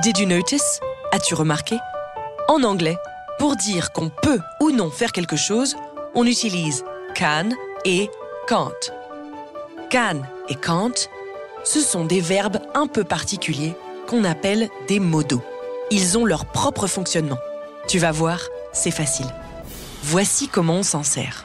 Did you notice? As-tu remarqué? En anglais, pour dire qu'on peut ou non faire quelque chose, on utilise can et can't. Can et can't, ce sont des verbes un peu particuliers qu'on appelle des modaux. Ils ont leur propre fonctionnement. Tu vas voir, c'est facile. Voici comment on s'en sert.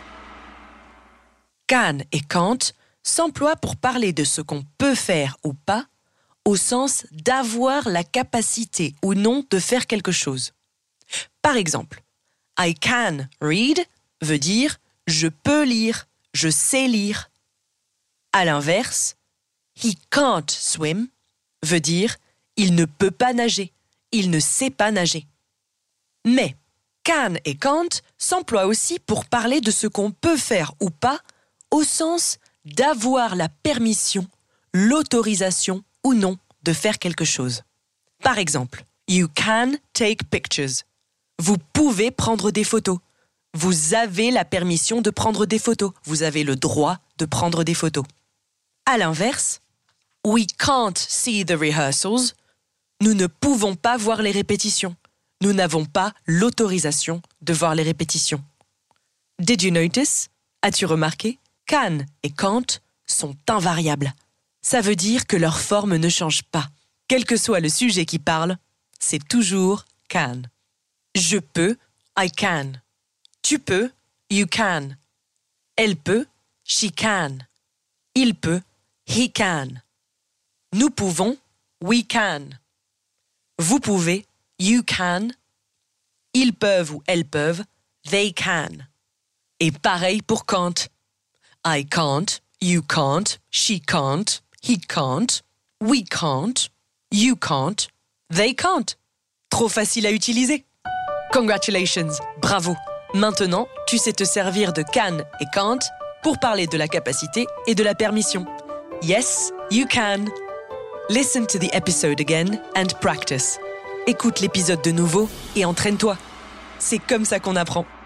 Can et can't s'emploient pour parler de ce qu'on peut faire ou pas, au sens d'avoir la capacité ou non de faire quelque chose. Par exemple, I can read veut dire « je peux lire »,« je sais lire ». À l'inverse, he can't swim veut dire « il ne peut pas nager », « il ne sait pas nager ». Mais can et can't s'emploient aussi pour parler de ce qu'on peut faire ou pas, au sens d'avoir la permission, l'autorisation ou non de faire quelque chose. Par exemple, you can take pictures. Vous pouvez prendre des photos. Vous avez la permission de prendre des photos. Vous avez le droit de prendre des photos. À l'inverse, we can't see the rehearsals. Nous ne pouvons pas voir les répétitions. Nous n'avons pas l'autorisation de voir les répétitions. Did you notice? As-tu remarqué? Can et can't sont invariables. Ça veut dire que leur forme ne change pas. Quel que soit le sujet qui parle, c'est toujours can. Je peux, I can. Tu peux, you can. Elle peut, she can. Il peut, he can. Nous pouvons, we can. Vous pouvez, you can. Ils peuvent ou elles peuvent, they can. Et pareil pour can't. I can't, you can't, she can't, he can't, we can't, you can't, they can't. Trop facile à utiliser. Congratulations, bravo. Maintenant, tu sais te servir de can et can't pour parler de la capacité et de la permission. Yes, you can. Listen to the episode again and practice. Écoute l'épisode de nouveau et entraîne-toi. C'est comme ça qu'on apprend.